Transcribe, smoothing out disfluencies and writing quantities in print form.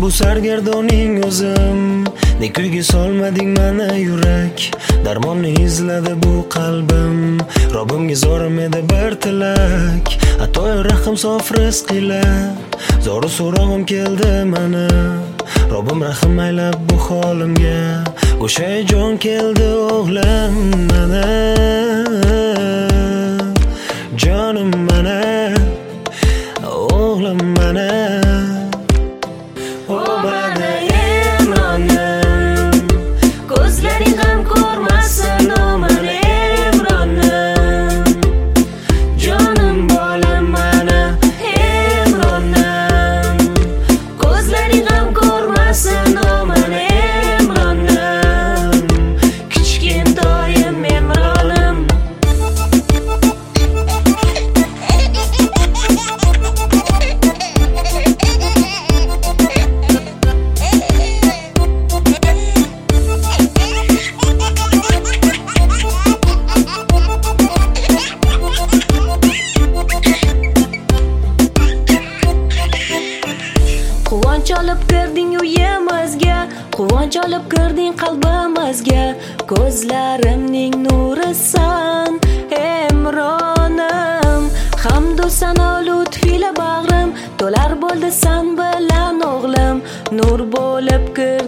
bu sargardoning o'zim, ne kuyga solmading mana yurak, darmonni izladi bu qalbim. Robbimga zorim edi bir tilak, atoy rahim sof rizq ila, zoru so'rog'im keldi mana. Robbim rahim aylab bu holimga, o'sha jon keldi o'g'lim mana. Jonim mana, o'g'lim mana. O mana Emronim, ko'zlaring ham ko'rmasin o mana Emronim. Jonim bolam mana Emronim, ko'zlaring ham ko'rmasin o mana Emronim. Kichkintoyim Emronim. Quvonch olib kirding uyimizga, quvonch olib kirding qalbimizga, ko'zlarimning nurisan Emronim. Hamdu sano lutfila bag'rim, to'lar bo'ldi san bilan o'g'lim, nur bo'lib